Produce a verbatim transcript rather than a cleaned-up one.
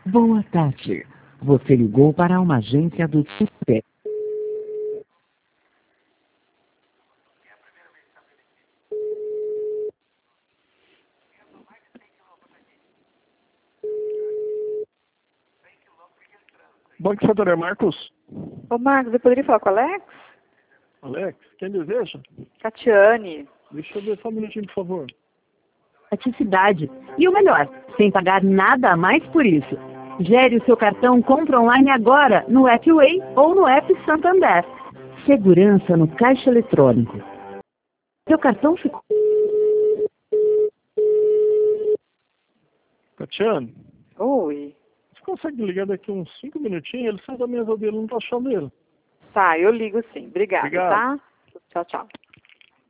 Boa tarde. Você ligou para uma agência do Super. Banco Santander, Marcos. Ô Marcos, eu poderia falar com o Alex? Alex, quem deseja? Catiane. Deixa eu ver só um minutinho, por favor. Praticidade. E o melhor, sem pagar nada a mais por isso. Gere o seu cartão Compra Online agora no app Way ou no app Santander. Segurança no caixa eletrônico. Seu cartão ficou... Catiane, Oi. você consegue ligar daqui uns cinco minutinhos? Ele saiu da mesa dele, não tá achando ele. Tá, eu ligo sim. Obrigada, Obrigado. tá? Tchau, tchau.